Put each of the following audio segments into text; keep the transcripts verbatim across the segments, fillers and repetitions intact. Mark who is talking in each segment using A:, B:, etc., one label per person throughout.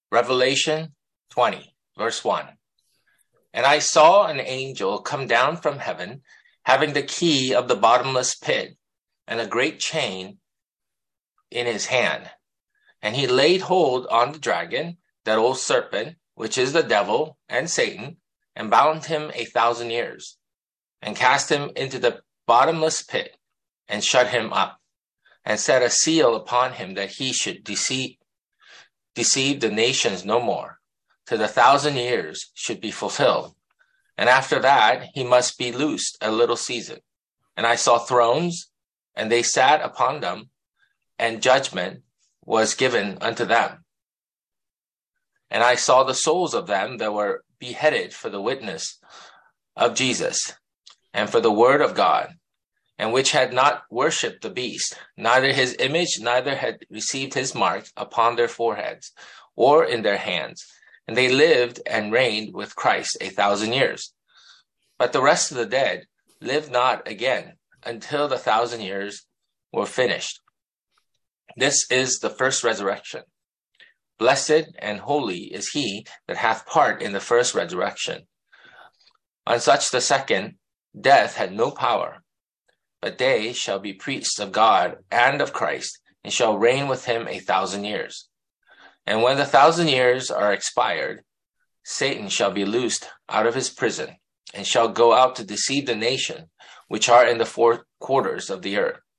A: Revelation twenty, verse one. And I saw an angel come down from heaven, having the key of the bottomless pit and a great chain in his hand. And he laid hold on the dragon, that old serpent, which is the devil and Satan, and bound him a thousand years, and cast him into the bottomless pit, and shut him up, and set a seal upon him, that he should deceive, deceive the nations no more, till the thousand years should be fulfilled. And after that he must be loosed a little season. And I saw thrones, and they sat upon them, and judgment was given unto them. And I saw the souls of them that were beheaded for the witness of Jesus, and for the word of God, and which had not worshipped the beast, neither his image, neither had received his mark upon their foreheads or in their hands. And they lived and reigned with Christ a thousand years. But the rest of the dead lived not again until the thousand years were finished. This is the first resurrection. Blessed and holy is he that hath part in the first resurrection. On such the second, death had no power, but they shall be priests of God and of Christ, and shall reign with him a thousand years. And when the thousand years are expired, Satan shall be loosed out of his prison, and shall go out to deceive the nation which are in the four quarters of the earth,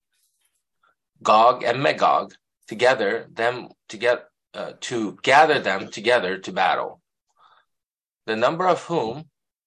A: Gog and Magog, together them to get uh, to gather them together to battle. The number of whom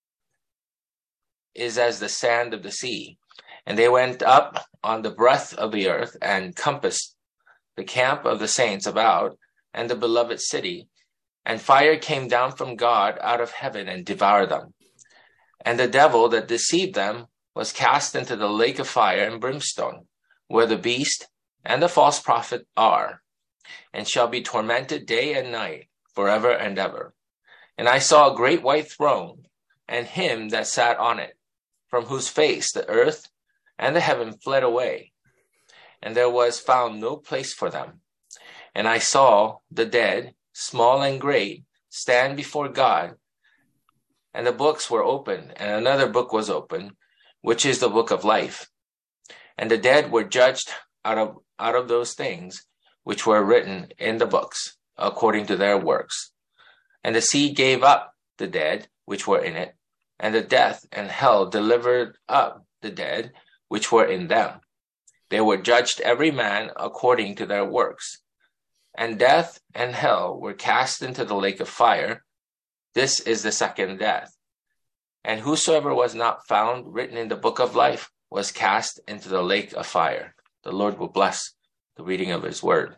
A: is as the sand of the sea. And they went up on the breadth of the earth, and compassed the camp of the saints about, and the beloved city. And fire came down from God out of heaven, and devoured them. And the devil that deceived them was cast into the lake of fire and brimstone, where the beast and the false prophet are, and shall be tormented day and night forever and ever. And I saw a great white throne, and him that sat on it, from whose face the earth and the heaven fled away, and there was found no place for them. And I saw the dead, small and great, stand before God, and the books were opened, and another book was opened, which is the book of life. And the dead were judged out of out of those things which were written in the books, according to their works. And the sea gave up the dead which were in it, and the death and hell delivered up the dead which were in them. They were judged every man according to their works. And death and hell were cast into the lake of fire. This is the second death. And whosoever was not found written in the book of life was cast into the lake of fire. The Lord will bless the reading of his word.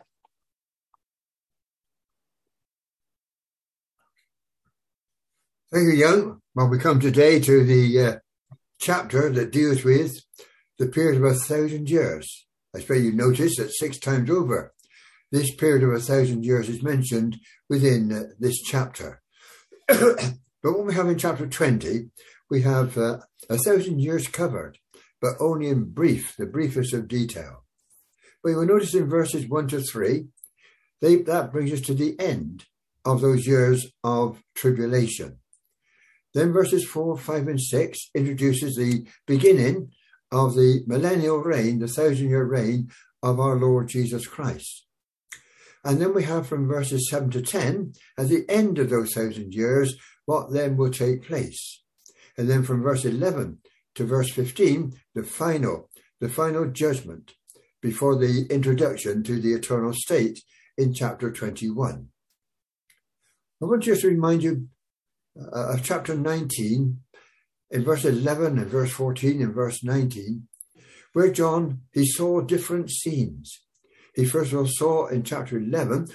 B: Thank you, Young. Well, we come today to the uh, chapter that deals with the period of a thousand years. I suppose you notice that six times over, this period of a thousand years is mentioned within uh, this chapter. But what we have in chapter twenty, we have uh, a thousand years covered, but only in brief, the briefest of detail. But you will notice in verses one to three, they, that brings us to the end of those years of tribulation. Then verses four, five, and six introduces the beginning of the millennial reign, the thousand-year reign of our Lord Jesus Christ. And then we have from verses seven to ten, at the end of those thousand years, what then will take place. And then from verse eleven to verse fifteen, the final, the final judgment before the introduction to the eternal state in chapter twenty-one. I want just to remind you uh, of chapter nineteen, in verse eleven and verse fourteen and verse nineteen, where John, he saw different scenes. He first of all saw in chapter eleven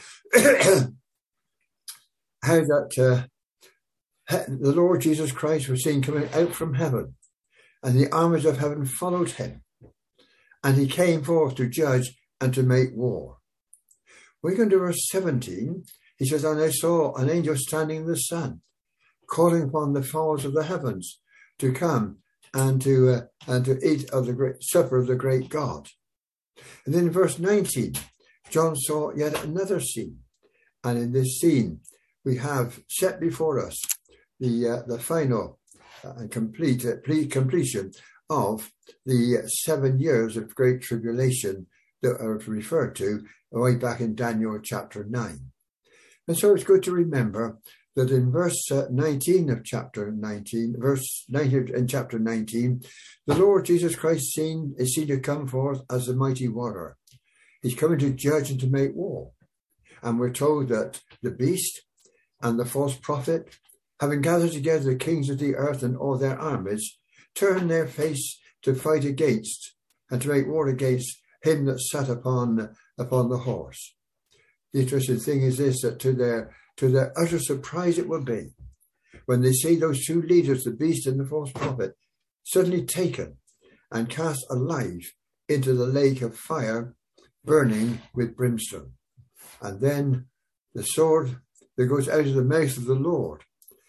B: how that uh, the Lord Jesus Christ was seen coming out from heaven, and the armies of heaven followed him, and he came forth to judge and to make war. We're going to verse seventeen. He says, and I saw an angel standing in the sun, calling upon the fowls of the heavens to come and to uh, and to eat of the great supper of the great God. And then in verse nineteen, John saw yet another scene. And in this scene, we have set before us the uh, the final and complete uh, completion of the seven years of great tribulation that are referred to way back in Daniel chapter nine. And so it's good to remember that in verse uh, nineteen of chapter nineteen, verse nineteen in chapter nineteen, the Lord Jesus Christ seen, is seen to come forth as the mighty warrior. He's coming to judge and to make war. And we're told that the beast and the false prophet, having gathered together the kings of the earth and all their armies, turn their face to fight against and to make war against him that sat upon upon the horse. The interesting thing is this, that to their to their utter surprise it will be when they see those two leaders, the beast and the false prophet, suddenly taken and cast alive into the lake of fire burning with brimstone. And then the sword that goes out of the mouth of the Lord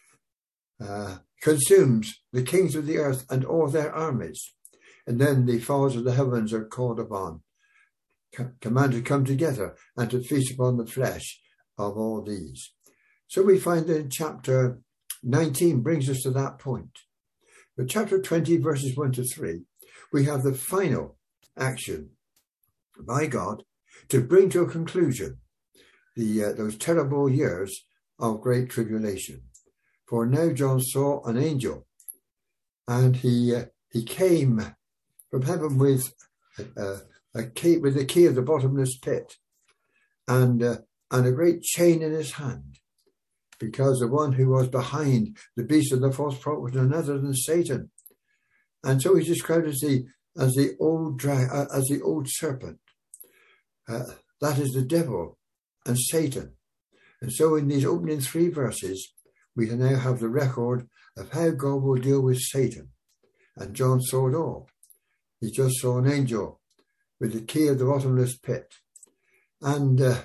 B: uh, consumes the kings of the earth and all their armies. And then the fowls of the heavens are called upon, com- commanded to come together and to feast upon the flesh of all these. So we find that in chapter nineteen brings us to that point. But chapter twenty, verses one to three, we have the final action by God to bring to a conclusion the uh, those terrible years of great tribulation. For now John saw an angel, and he uh, he came from heaven with a, a key, with the key of the bottomless pit, and uh, and a great chain in his hand, because the one who was behind the beast and the false prophet was none other than Satan, and so he's described as the as the old dra- uh, as the old serpent. Uh, that is the devil and Satan. And so in these opening three verses, we can now have the record of how God will deal with Satan. And John saw it all. He just saw an angel with the key of the bottomless pit and uh,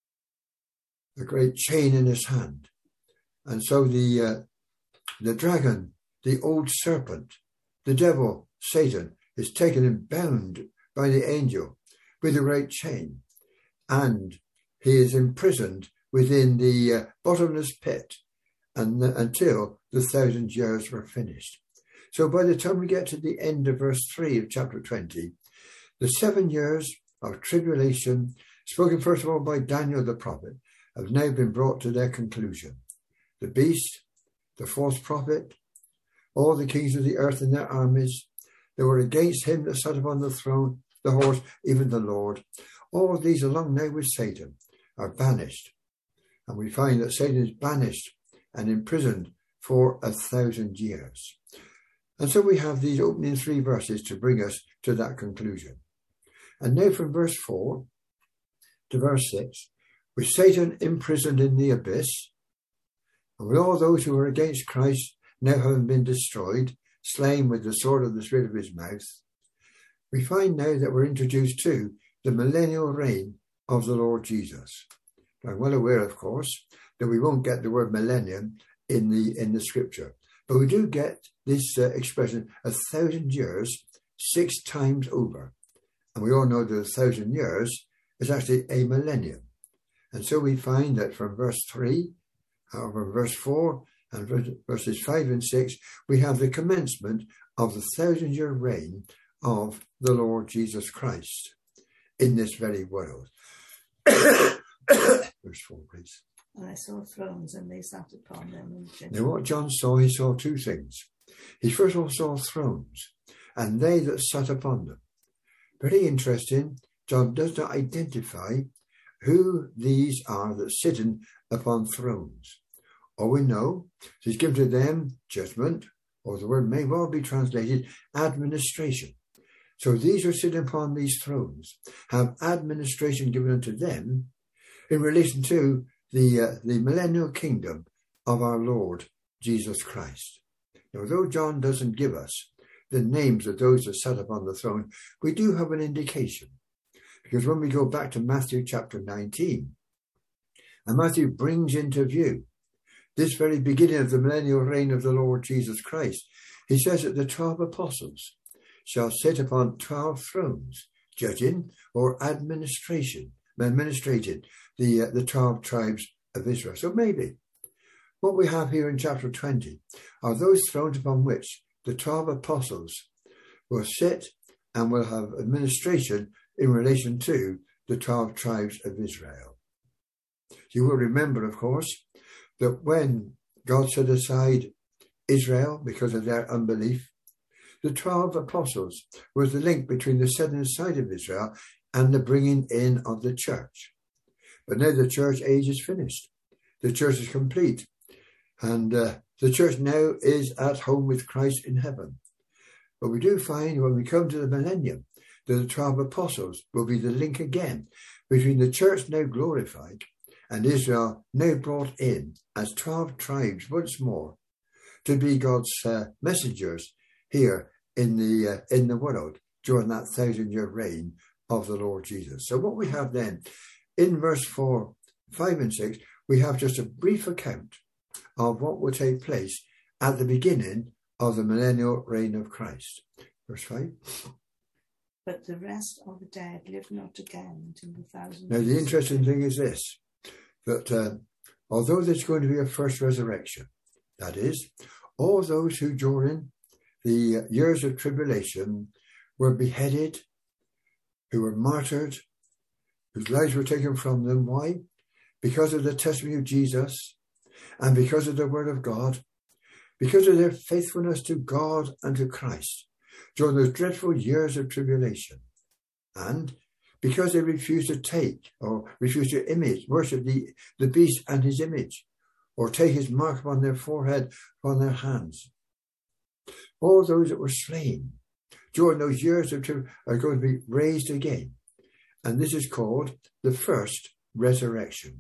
B: a great chain in his hand. And so the uh, the dragon, the old serpent, the devil, Satan, is taken and bound by the angel with a great chain, and he is imprisoned within the uh, bottomless pit and, uh, until the thousand years were finished. So by the time we get to the end of verse three of chapter twenty, the seven years of tribulation, spoken first of all by Daniel the prophet, have now been brought to their conclusion. The beast, the false prophet, all the kings of the earth and their armies, they were against him that sat upon the throne, the horse, even the Lord. All these, along now with Satan, are banished. And we find that Satan is banished and imprisoned for a thousand years. And so we have these opening three verses to bring us to that conclusion. And now from verse four to verse six, with Satan imprisoned in the abyss, and with all those who are against Christ now having been destroyed, slain with the sword of the spirit of his mouth, we find now that we're introduced to the millennial reign of the Lord Jesus. I'm well aware, of course, that we won't get the word millennium in the in the scripture, but we do get this uh, expression, a thousand years, six times over. And we all know that a thousand years is actually a millennium. And so we find that from verse three, or from verse four, and verses five and six, we have the commencement of the thousand-year reign of the Lord Jesus Christ in this very world. Verse four, please.
C: And I saw thrones, and they sat upon them.
B: Now what John saw, he saw two things. He first of all saw thrones, and they that sat upon them. Very interesting. John does not identify who these are that sitting upon thrones. All we know, he's given to them judgment, or the word may well be translated administration. So these who sit upon these thrones have administration given unto them in relation to the uh, the millennial kingdom of our Lord Jesus Christ. Now, though John doesn't give us the names of those that sat upon the throne, we do have an indication. Because when we go back to Matthew chapter nineteen, and Matthew brings into view this very beginning of the millennial reign of the Lord Jesus Christ, he says that the twelve apostles shall sit upon twelve thrones, judging or administration, administrating the uh, the twelve tribes of Israel. So maybe what we have here in chapter twenty are those thrones upon which the twelve apostles will sit and will have administration in relation to the twelve tribes of Israel. You will remember, of course, that when God set aside Israel because of their unbelief, the twelve apostles was the link between the setting aside of Israel and the bringing in of the church. But now the church age is finished. The church is complete. And uh, the church now is at home with Christ in heaven. But we do find when we come to the millennium that the twelve apostles will be the link again between the church now glorified and Israel now brought in as twelve tribes once more to be God's uh, messengers here in the uh, in the world during that thousand-year reign of the Lord Jesus. So what we have then in verse four, five and six, we have just a brief account of what will take place at the beginning of the millennial reign of Christ. Verse five.
C: But the rest of the dead live not again until the thousand.
B: Now the interesting thing is this, that uh, although there's going to be a first resurrection, that is, all those who during the years of tribulation were beheaded, who were martyred, whose lives were taken from them. Why? Because of the testimony of Jesus and because of the word of God, because of their faithfulness to God and to Christ during those dreadful years of tribulation, and because they refused to take or refused to image, worship the, the beast and his image, or take his mark upon their forehead, upon their hands. All those that were slain during those years of tribulation are going to be raised again. And this is called the first resurrection.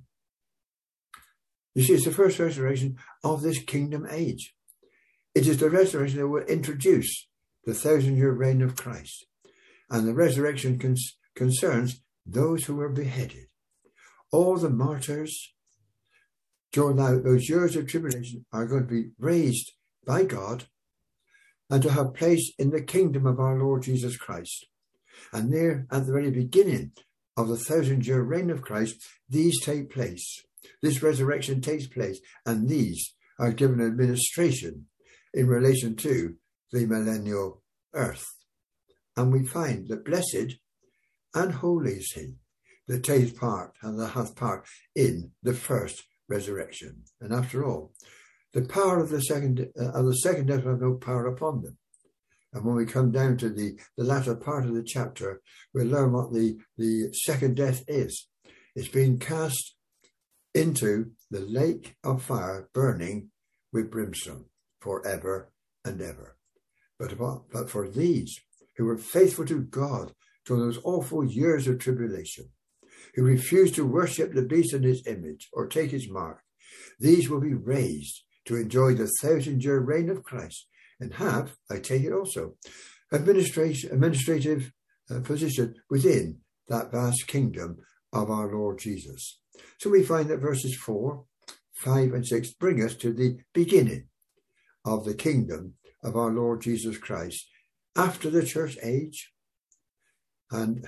B: You see, it's the first resurrection of this kingdom age. It is the resurrection that will introduce the thousand-year reign of Christ. And the resurrection cons- concerns those who were beheaded. All the martyrs during those years of tribulation are going to be raised by God and to have place in the kingdom of our Lord Jesus Christ. And there, at the very beginning of the thousand-year reign of Christ, these take place. This resurrection takes place, and these are given administration in relation to the millennial earth. And we find that blessed and holy is he that takes part and that hath part in the first resurrection. And after all, the power of the second uh, of the second death will have no power upon them. And when we come down to the, the latter part of the chapter, we'll learn what the, the second death is. It's being cast into the lake of fire burning with brimstone forever and ever. But, but for these who were faithful to God during those awful years of tribulation, who refused to worship the beast and his image or take his mark, these will be raised to enjoy the thousand-year reign of Christ and have, I take it also, administration, administrative uh, position within that vast kingdom of our Lord Jesus. So we find that verses four, five and six bring us to the beginning of the kingdom of our Lord Jesus Christ after the church age. And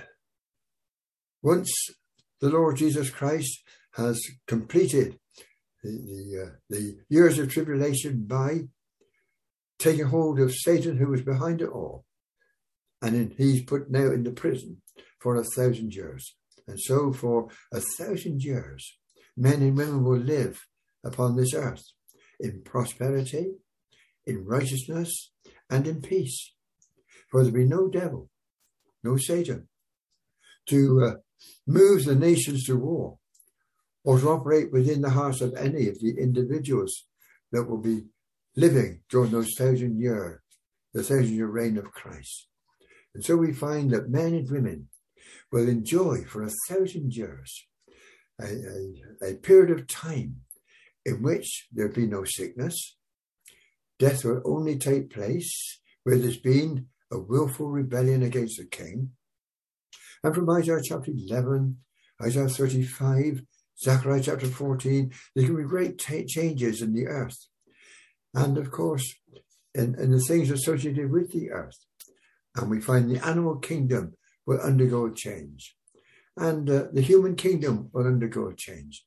B: once the Lord Jesus Christ has completed the, the, uh, the years of tribulation by taking hold of Satan, who was behind it all, and in, he's put now into prison for a thousand years. And so for a thousand years, men and women will live upon this earth in prosperity, in righteousness, and in peace. For there will be no devil, no Satan, to uh, move the nations to war or to operate within the hearts of any of the individuals that will be living during those thousand year, the thousand year reign of Christ. And so we find that men and women will enjoy for a thousand years a, a, a period of time in which there be no sickness. Death will only take place where there's been a willful rebellion against the king. And from Isaiah chapter eleven, Isaiah thirty-five, Zechariah chapter fourteen, there can be great t- changes in the earth. And of course, in, in the things associated with the earth. And we find the animal kingdom will undergo a change. And uh, the human kingdom will undergo a change.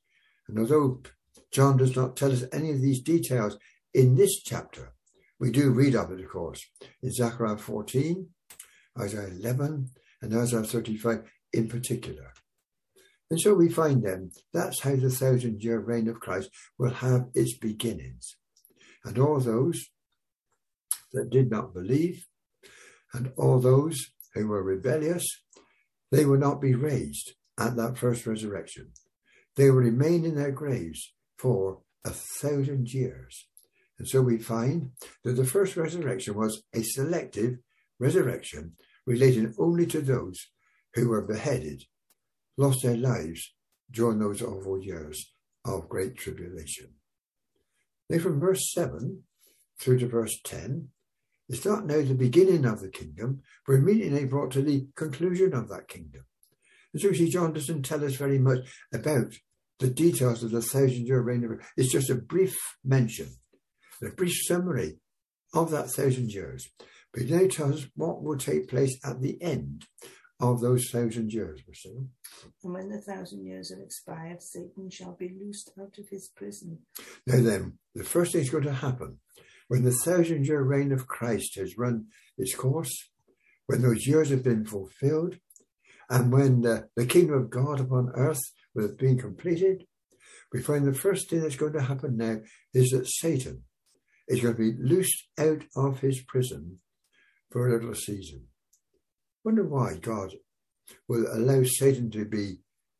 B: And although John does not tell us any of these details in this chapter, we do read of it, of course, in Zechariah fourteen, Isaiah eleven, and Isaiah thirty-five in particular. And so we find then that's how the thousand-year reign of Christ will have its beginnings. And all those that did not believe, and all those who were rebellious, they will not be raised at that first resurrection. They will remain in their graves for a thousand years. And so we find that the first resurrection was a selective resurrection relating only to those who were beheaded, lost their lives during those awful years of great tribulation. Now from verse seven through to verse ten, it's not now the beginning of the kingdom, but immediately brought to the conclusion of that kingdom. And so you see, John doesn't tell us very much about the details of the thousand-year reign of Christ. It's just a brief mention, a brief summary of that thousand years. But he now tells us what will take place at the end of those thousand years.
C: And when the thousand years have expired, Satan shall be loosed out of his prison.
B: Now then, the first thing is going to happen when the thousand-year reign of Christ has run its course, when those years have been fulfilled, and when the, the kingdom of God upon earth will have been completed, we find the first thing that's going to happen now is that Satan is going to be loosed out of his prison for a little season. Wonder why God will allow Satan to be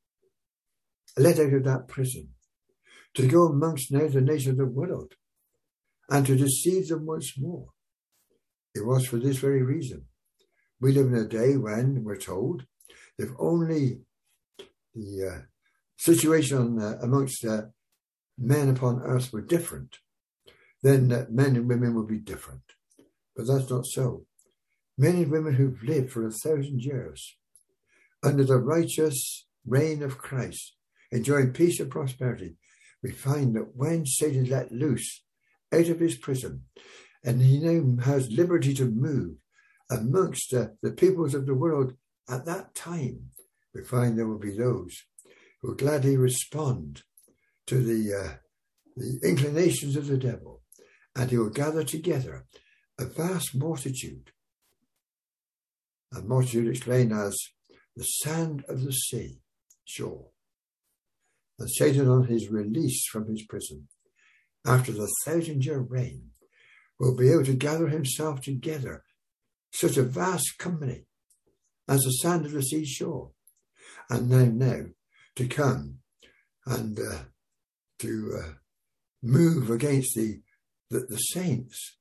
B: let out of that prison, to go amongst now the nations of the world, and to deceive them once more. It was for this very reason. We live in a day when we're told if only the uh, situation uh, amongst uh, men upon earth were different, then uh, men and women would be different. But that's not so. Men and women who've lived for a thousand years under the righteous reign of Christ, enjoying peace and prosperity, we find that when Satan is let loose out of his prison, and he now has liberty to move amongst uh, the peoples of the world at that time, we find there will be those who will gladly respond to the, uh, the inclinations of the devil, and he will gather together a vast multitude, a multitude explained as the sand of the sea shore. And Satan, on his release from his prison, after the thousand-year reign, will be able to gather himself together, such a vast company as the sand of the sea shore, and now, now to come and uh, to uh, move against the, the, the saints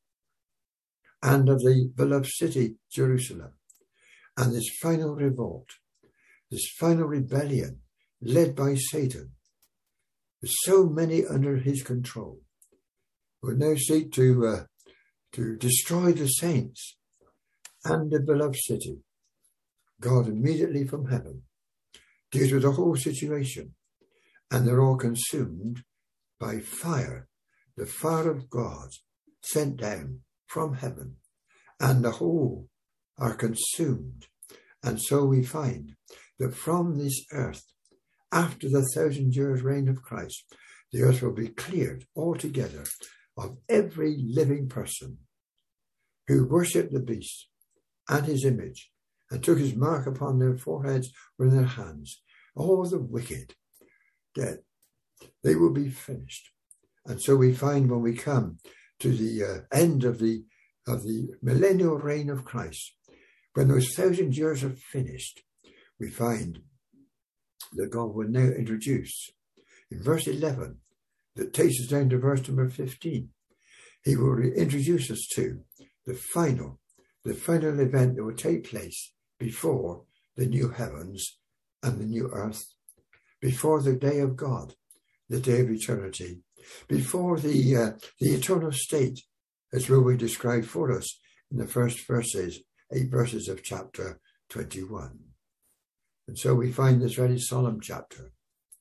B: and of the beloved city, Jerusalem. And this final revolt, this final rebellion led by Satan, with so many under his control, will now seek to uh, to destroy the saints and the beloved city. God immediately from heaven deals with the whole situation, and they're all consumed by fire, the fire of God sent down from heaven, and the whole are consumed. And so we find that from this earth, after the thousand years reign of Christ, the earth will be cleared altogether of every living person who worshipped the beast and his image and took his mark upon their foreheads or in their hands. All the wicked dead, they will be finished. And so we find when we come to the uh, end of the of the millennial reign of Christ, when those thousand years are finished, we find that God will now introduce in verse eleven, that takes us down to verse number fifteen. He will introduce us to the final, the final event that will take place before the new heavens and the new earth, before the day of God, the day of eternity, before the uh, the eternal state, as will be described for us in the first verses, eight verses of chapter twenty-one. And so we find this very solemn chapter,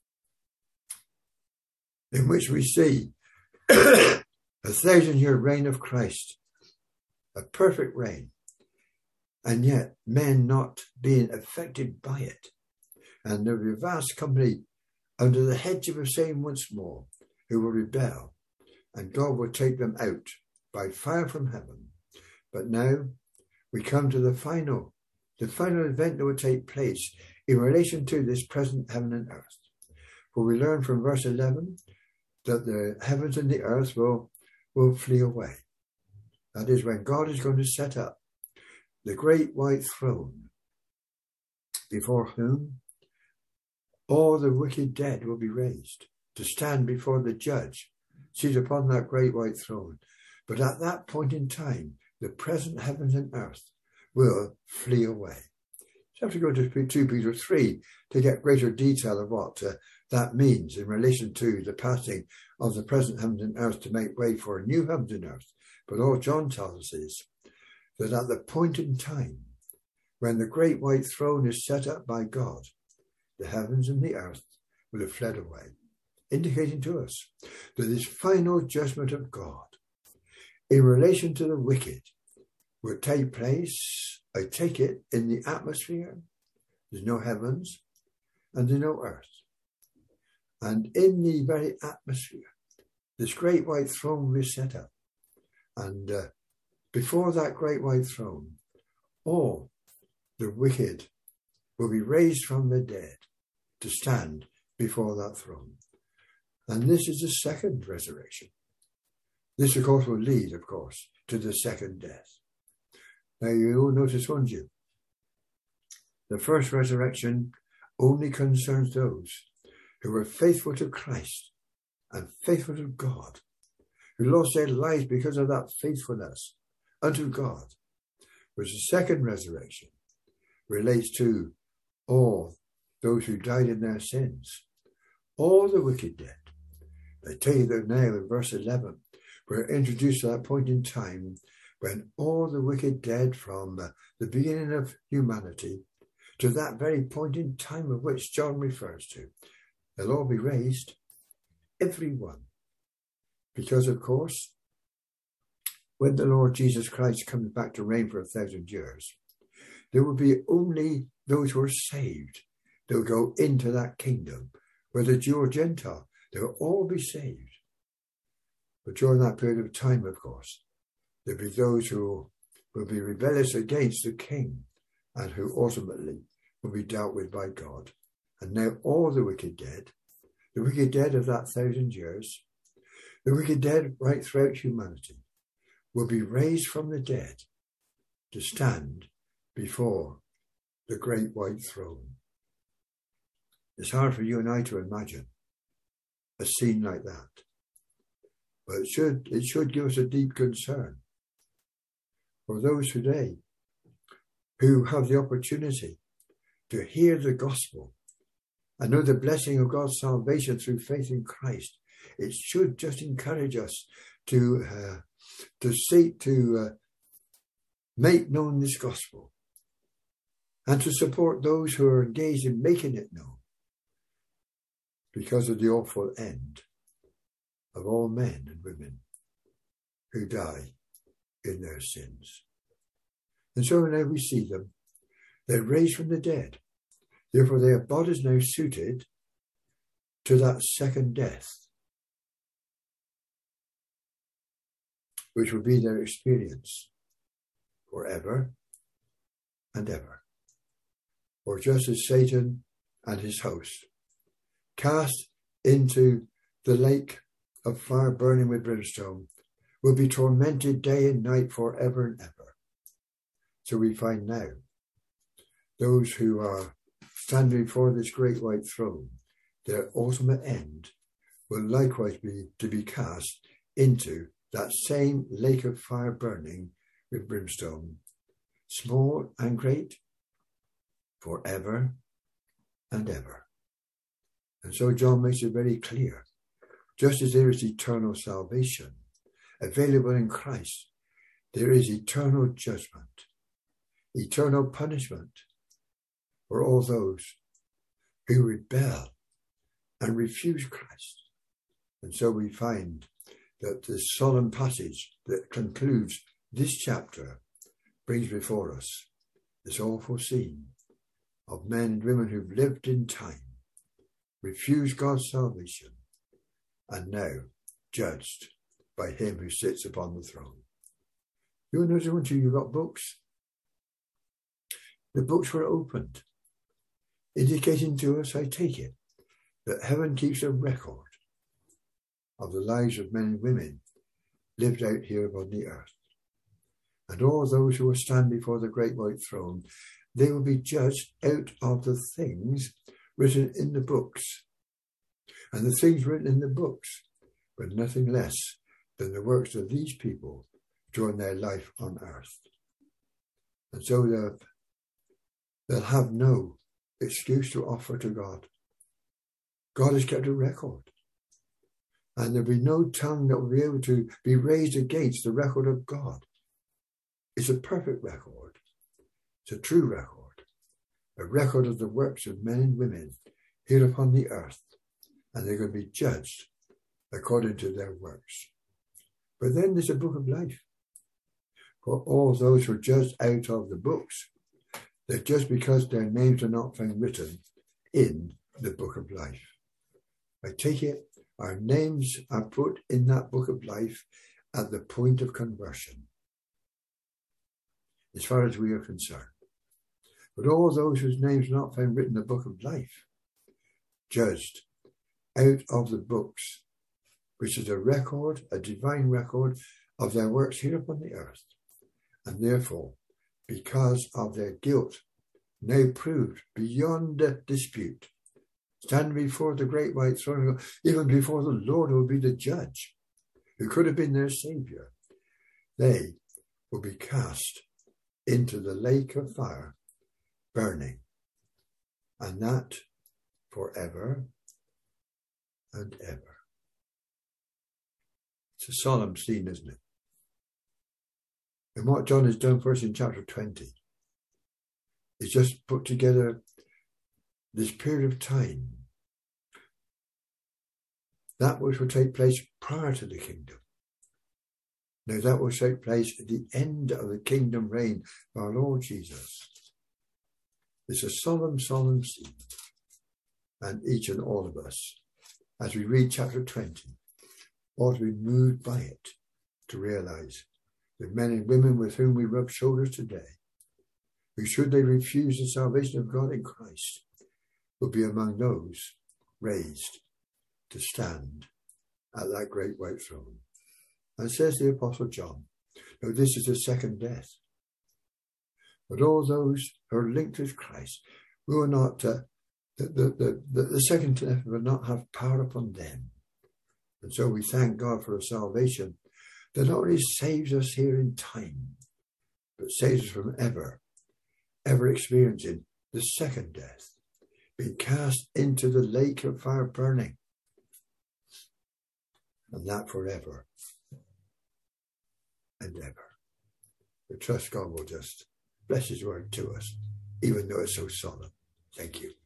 B: in which we see a thousand-year reign of Christ, a perfect reign, and yet men not being affected by it. And there will be a vast company under the hedge of Satan once more, who will rebel, and God will take them out by fire from heaven. But now we come to the final, the final event that will take place in relation to this present heaven and earth. For we learn from verse eleven that the heavens and the earth will, will flee away. That is when God is going to set up the great white throne, before whom all the wicked dead will be raised to stand before the judge, seated upon that great white throne. But at that point in time, the present heavens and earth will flee away. So you have to go to two Peter three to get greater detail of what uh, that means in relation to the passing of the present heavens and earth to make way for a new heavens and earth. But all John tells us is that at the point in time when the great white throne is set up by God, the heavens and the earth will have fled away, indicating to us that this final judgment of God in relation to the wicked will take place, I take it, in the atmosphere. There's no heavens and there's no earth. And in the very atmosphere, this great white throne will be set up. And uh, before that great white throne, all the wicked will be raised from the dead to stand before that throne. And this is the second resurrection. This, of course, will lead, of course, to the second death. Now, you all notice, won't you? The first resurrection only concerns those who were faithful to Christ and faithful to God, who lost their lives because of that faithfulness unto God. Whereas the second resurrection relates to all those who died in their sins, all the wicked dead. I tell you that now in verse eleven, we're introduced to that point in time when all the wicked dead from uh, the beginning of humanity to that very point in time of which John refers to, they'll all be raised, every one. Because, of course, when the Lord Jesus Christ comes back to reign for a thousand years, there will be only those who are saved that will go into that kingdom, whether Jew or Gentile, they will all be saved. But during that period of time, of course, there'll be those who will be rebellious against the king and who ultimately will be dealt with by God. And now all the wicked dead, the wicked dead of that thousand years, the wicked dead right throughout humanity, will be raised from the dead to stand before the great white throne. It's hard for you and I to imagine a scene like that. But it should, it should give us a deep concern for those today who have the opportunity to hear the gospel and know the blessing of God's salvation through faith in Christ. It should just encourage us to uh, to seek to uh, make known this gospel and to support those who are engaged in making it known, because of the awful end of all men and women who die in their sins. And so now we see them. They're raised from the dead. Therefore, their bodies now suited to that second death, which will be their experience forever and ever. For just as Satan and his host cast into the lake of fire burning with brimstone will be tormented day and night forever and ever. So we find now those who are standing before this great white throne, their ultimate end will likewise be to be cast into that same lake of fire burning with brimstone, small and great, forever and ever. And so John makes it very clear, just as there is eternal salvation available in Christ, there is eternal judgment, eternal punishment for all those who rebel and refuse Christ. And so we find that the solemn passage that concludes this chapter brings before us this awful scene of men and women who've lived in time refused God's salvation, and now judged by him who sits upon the throne. You notice, don't you, you've got books. The books were opened, indicating to us, I take it, that heaven keeps a record of the lives of men and women lived out here upon the earth. And all those who will stand before the great white throne, they will be judged out of the things written in the books. And the things written in the books were nothing less than the works of these people during their life on earth. And so they'll, they'll have no excuse to offer to God. God has kept a record. And there'll be no tongue that will be able to be raised against the record of God. It's a perfect record. It's a true record. A record of the works of men and women here upon the earth. And they're going to be judged according to their works. But then there's a book of life. For all those who are judged out of the books, they're just because their names are not found written in the book of life. I take it, our names are put in that book of life at the point of conversion, as far as we are concerned. But all those whose names are not found written in the book of life, judged out of the books, which is a record, a divine record of their works here upon the earth. And therefore, because of their guilt, now proved beyond dispute, stand before the great white throne, even before the Lord who will be the judge, who could have been their saviour, they will be cast into the lake of fire, burning, and that forever and ever. It's a solemn scene, isn't it? And what John has done for us in chapter twenty is just put together this period of time, that which will take place prior to the kingdom. Now that will take place at the end of the kingdom reign of our Lord Jesus. It's a solemn, solemn scene. And each and all of us, as we read chapter twenty, ought to be moved by it to realise the men and women with whom we rub shoulders today, who, should they refuse the salvation of God in Christ, will be among those raised to stand at that great white throne. And says the Apostle John, now this is the second death. But all those who are linked with Christ will not, uh, the, the, the, the second death will not have power upon them. And so we thank God for a salvation that not only saves us here in time, but saves us from ever, ever experiencing the second death, being cast into the lake of fire burning, and that forever and ever. We trust God will just bless his word to us, even though it's so solemn. Thank you.